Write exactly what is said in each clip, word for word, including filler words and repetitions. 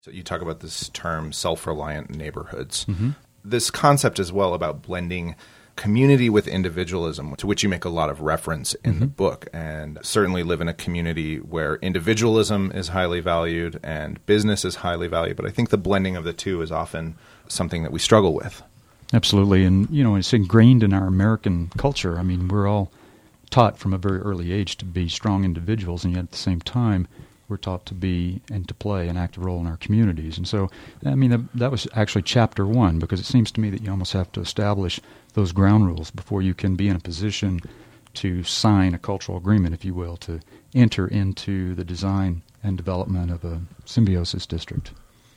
So you talk about this term self-reliant neighborhoods. Mm-hmm. This concept as well about blending community with individualism, to which you make a lot of reference in mm-hmm. the book, and certainly live in a community where individualism is highly valued and business is highly valued. But I think the blending of the two is often something that we struggle with. Absolutely. And, you know, it's ingrained in our American culture. I mean, we're all taught from a very early age to be strong individuals, and yet at the same time, we're taught to be and to play an active role in our communities. And so, I mean, that, that was actually chapter one, because it seems to me that you almost have to establish those ground rules before you can be in a position to sign a cultural agreement, if you will, to enter into the design and development of a symbiosis district.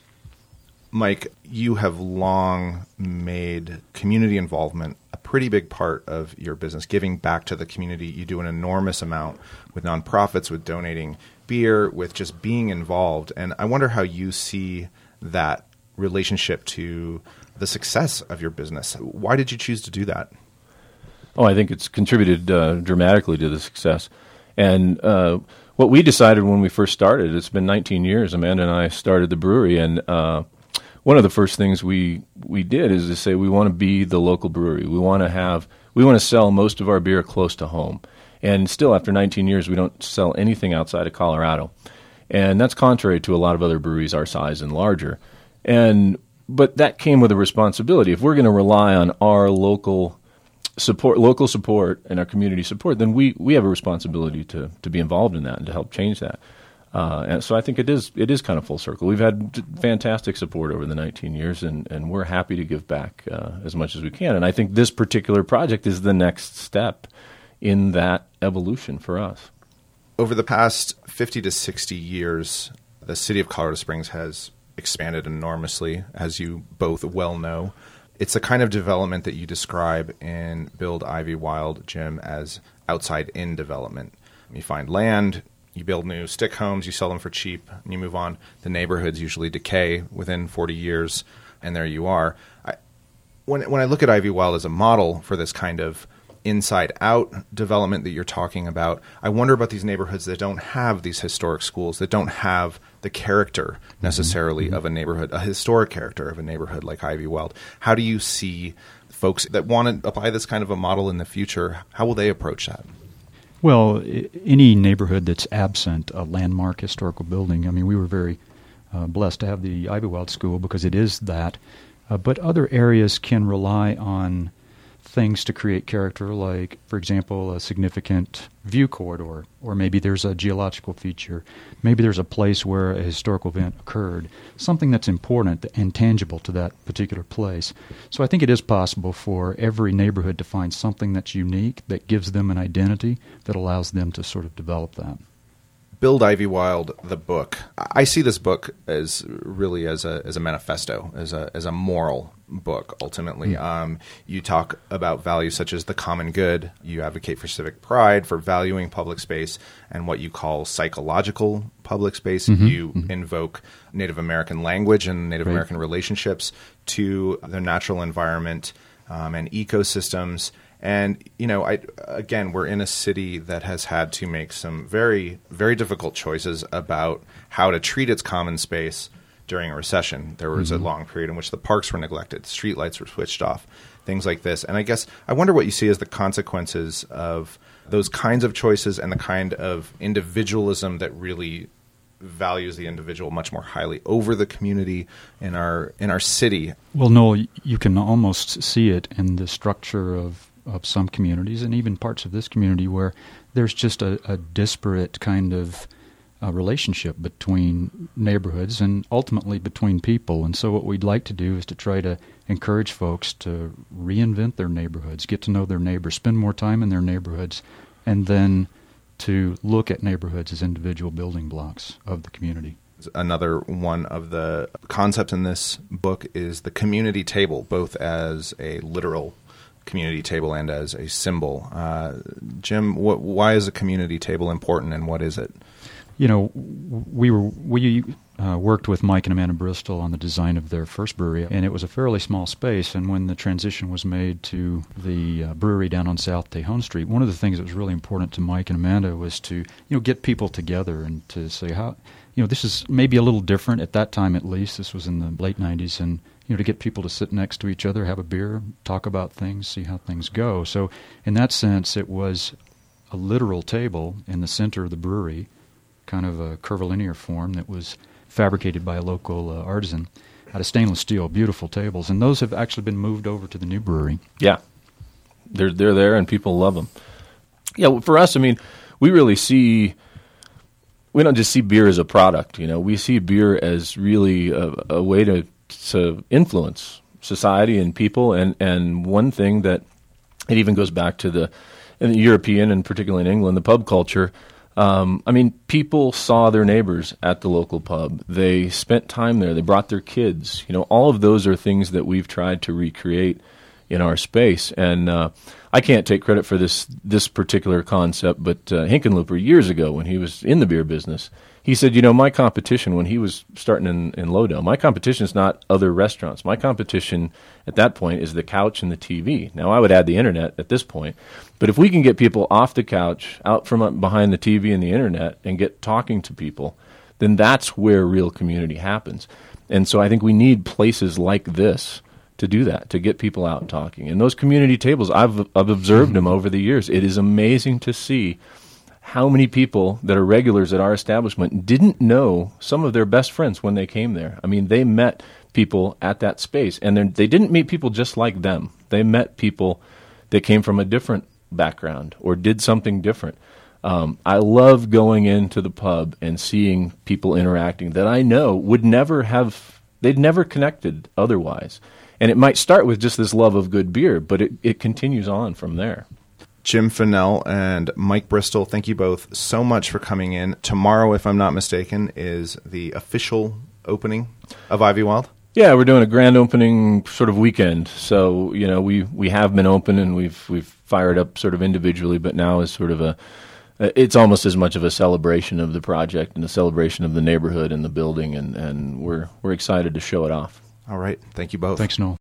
Mike, you have long made community involvement a pretty big part of your business, giving back to the community. You do an enormous amount with nonprofits, with donating beer, with just being involved. And I wonder how you see that relationship to the success of your business. Why did you choose to do that? Oh, I think it's contributed uh, dramatically to the success. And uh, what we decided when we first started, it's been nineteen years, Amanda and I started the brewery, and uh, one of the first things we, we did is to say we want to be the local brewery. We want to have we want to sell most of our beer close to home. And still, after nineteen years, we don't sell anything outside of Colorado. And that's contrary to a lot of other breweries our size and larger. And but that came with a responsibility. If we're going to rely on our local support, local support and our community support, then we, we have a responsibility to, to be involved in that and to help change that. Uh, and so I think it is it is kind of full circle. We've had fantastic support over the nineteen years, and, and we're happy to give back uh, as much as we can. And I think this particular project is the next step in that evolution for us. Over the past fifty to sixty years, the city of Colorado Springs has expanded enormously, as you both well know. It's the kind of development that you describe in Build Ivywild, Jim, as outside-in development. You find land, you build new stick homes, you sell them for cheap, and you move on. The neighborhoods usually decay within forty years, and there you are. I, when, when I look at Ivywild as a model for this kind of inside-out development that you're talking about, I wonder about these neighborhoods that don't have these historic schools, that don't have the character necessarily mm-hmm. of a neighborhood, a historic character of a neighborhood like Ivywild. How do you see folks that want to apply this kind of a model in the future, how will they approach that? Well, I- any neighborhood that's absent a landmark historical building, I mean, we were very uh, blessed to have the Ivywild School because it is that, uh, but other areas can rely on things to create character, like, for example, a significant view corridor, or maybe there's a geological feature, maybe there's a place where a historical event occurred, something that's important and tangible to that particular place. So I think it is possible for every neighborhood to find something that's unique, that gives them an identity, that allows them to sort of develop that. Build Ivywild, the book. I see this book as really as a as a manifesto, as a as a moral book. Ultimately, mm. um, you talk about values such as the common good. You advocate for civic pride, for valuing public space, and what you call psychological public space. Mm-hmm. You mm-hmm. invoke Native American language and Native right. American relationships to the natural environment um, and ecosystems. And, you know, I, again, we're in a city that has had to make some very, very difficult choices about how to treat its common space during a recession. There was mm-hmm. a long period in which the parks were neglected, streetlights were switched off, things like this. And I guess I wonder what you see as the consequences of those kinds of choices and the kind of individualism that really values the individual much more highly over the community in our in our city. Well, Noel, you can almost see it in the structure of of some communities and even parts of this community where there's just a, a disparate kind of uh, relationship between neighborhoods and ultimately between people. And so what we'd like to do is to try to encourage folks to reinvent their neighborhoods, get to know their neighbors, spend more time in their neighborhoods, and then to look at neighborhoods as individual building blocks of the community. Another one of the concepts in this book is the community table, both as a literal community table and as a symbol. Uh, Jim, wh- why is a community table important, and what is it? You know, we were we uh, worked with Mike and Amanda Bristol on the design of their first brewery, and it was a fairly small space. And when the transition was made to the uh, brewery down on South Tejon Street, one of the things that was really important to Mike and Amanda was to, you know, get people together and to say, how, you know, this is maybe a little different at that time, at least. This was in the late nineties, and you know, to get people to sit next to each other, have a beer, talk about things, see how things go. So in that sense, it was a literal table in the center of the brewery, kind of a curvilinear form that was fabricated by a local uh, artisan out of stainless steel, beautiful tables. And those have actually been moved over to the new brewery. Yeah. They're, they're there, and people love them. Yeah, well, for us, I mean, we really see... We don't just see beer as a product, you know. We see beer as really a, a way to to influence society and people. And, and one thing that it even goes back to the, in the European and particularly in England, the pub culture. Um, I mean, people saw their neighbors at the local pub. They spent time there. They brought their kids. You know, all of those are things that we've tried to recreate in our space. And uh, I can't take credit for this this particular concept, but uh, Hinkenlooper, years ago when he was in the beer business, he said, you know, my competition, when he was starting in, in Lowdale, my competition is not other restaurants. My competition at that point is the couch and the T V. Now, I would add the internet at this point, but if we can get people off the couch, out from behind the T V and the internet, and get talking to people, then that's where real community happens. And so I think we need places like this to do that, to get people out talking. And those community tables, I've I've observed them over the years. It is amazing to see how many people that are regulars at our establishment didn't know some of their best friends when they came there. I mean, they met people at that space, and they didn't meet people just like them. They met people that came from a different background or did something different. Um, I love going into the pub and seeing people interacting that I know would never have, they'd never connected otherwise. And it might start with just this love of good beer, but it, it continues on from there. Jim Fennell and Mike Bristol, thank you both so much for coming in. Tomorrow, if I'm not mistaken, is the official opening of Ivy Wild? Yeah, we're doing a grand opening sort of weekend. So, you know, we, we have been open and we've we've fired up sort of individually, but now is sort of a, it's almost as much of a celebration of the project and a celebration of the neighborhood and the building, and, and we're we're excited to show it off. All right. Thank you both. Thanks, Noel.